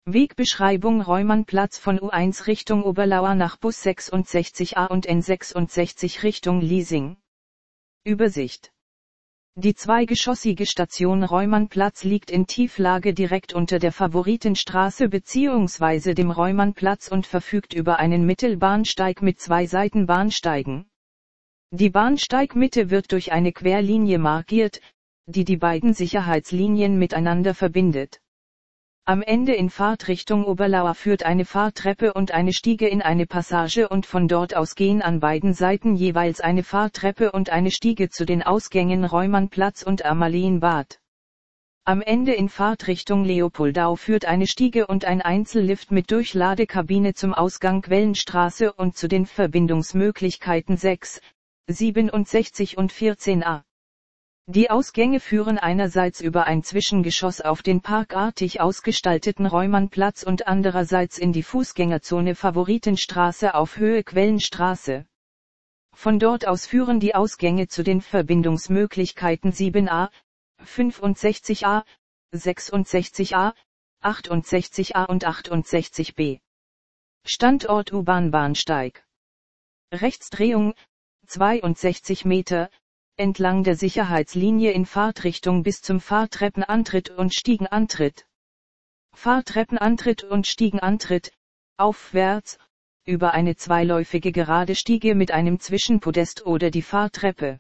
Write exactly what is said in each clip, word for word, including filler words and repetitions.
Wegbeschreibung: Reumannplatz von U eins Richtung Oberlauer nach Bus sechsundsechzig A und N sechsundsechzig Richtung Liesing. Übersicht: Die zweigeschossige Station Reumannplatz liegt in Tieflage direkt unter der Favoritenstraße bzw. dem Reumannplatz und verfügt über einen Mittelbahnsteig mit zwei Seitenbahnsteigen. Die Bahnsteigmitte wird durch eine Querlinie markiert, die die beiden Sicherheitslinien miteinander verbindet. Am Ende in Fahrtrichtung Oberlauer führt eine Fahrtreppe und eine Stiege in eine Passage und von dort aus gehen an beiden Seiten jeweils eine Fahrtreppe und eine Stiege zu den Ausgängen Reumannplatz und Amalienbad. Am Ende in Fahrtrichtung Leopoldau führt eine Stiege und ein Einzellift mit Durchladekabine zum Ausgang Quellenstraße und zu den Verbindungsmöglichkeiten sechs, siebenundsechzig und vierzehn a. Die Ausgänge führen einerseits über ein Zwischengeschoss auf den parkartig ausgestalteten Reumannplatz und andererseits in die Fußgängerzone Favoritenstraße auf Höhe Quellenstraße. Von dort aus führen die Ausgänge zu den Verbindungsmöglichkeiten sieben a, fünfundsechzig a, sechsundsechzig a, achtundsechzig a und achtundsechzig b. Standort U-Bahn-Bahnsteig. Rechtsdrehung, zweiundsechzig Meter, entlang der Sicherheitslinie in Fahrtrichtung bis zum Fahrtreppenantritt und Stiegenantritt. Fahrtreppenantritt und Stiegenantritt, aufwärts, über eine zweiläufige gerade Stiege mit einem Zwischenpodest oder die Fahrtreppe.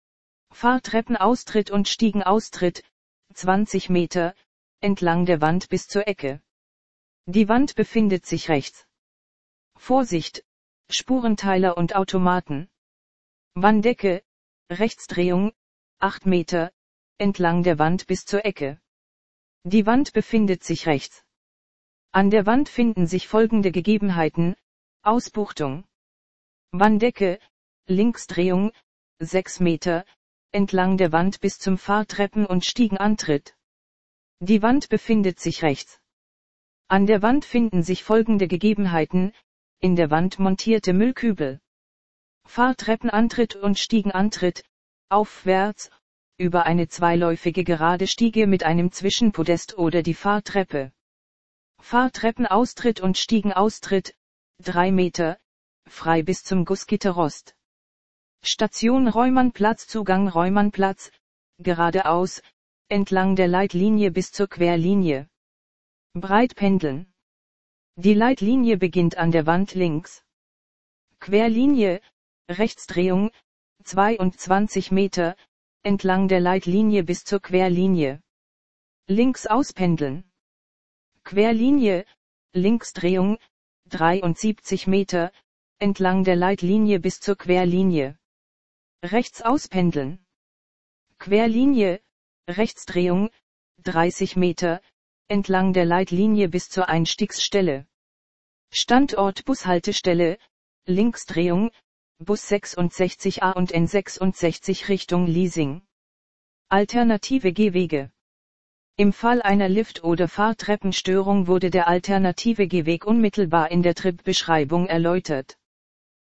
Fahrtreppenaustritt und Stiegenaustritt, zwanzig Meter, entlang der Wand bis zur Ecke. Die Wand befindet sich rechts. Vorsicht, Spurenteiler und Automaten. Wanddecke, Rechtsdrehung, acht Meter, entlang der Wand bis zur Ecke. Die Wand befindet sich rechts. An der Wand finden sich folgende Gegebenheiten: Ausbuchtung. Wanddecke, Linksdrehung, sechs Meter, entlang der Wand bis zum Fahrtreppen- und Stiegenantritt. Die Wand befindet sich rechts. An der Wand finden sich folgende Gegebenheiten: in der Wand montierte Müllkübel. Fahrtreppenantritt und Stiegenantritt, aufwärts, über eine zweiläufige gerade Stiege mit einem Zwischenpodest oder die Fahrtreppe. Fahrtreppenaustritt und Stiegenaustritt, drei Meter, frei bis zum Gussgitterrost. Station Reumannplatz, Zugang Reumannplatz, geradeaus, entlang der Leitlinie bis zur Querlinie. Breitpendeln. Die Leitlinie beginnt an der Wand links. Querlinie, Rechtsdrehung, zweiundzwanzig Meter, entlang der Leitlinie bis zur Querlinie. Links auspendeln. Querlinie, Linksdrehung, dreiundsiebzig Meter, entlang der Leitlinie bis zur Querlinie. Rechts auspendeln. Querlinie, Rechtsdrehung, dreißig Meter, entlang der Leitlinie bis zur Einstiegsstelle. Standort Bushaltestelle, Linksdrehung, Bus sechsundsechzig a und N sechsundsechzig Richtung Liesing. Alternative Gehwege. Im Fall einer Lift- oder Fahrtreppenstörung wurde der alternative Gehweg unmittelbar in der Tripbeschreibung erläutert.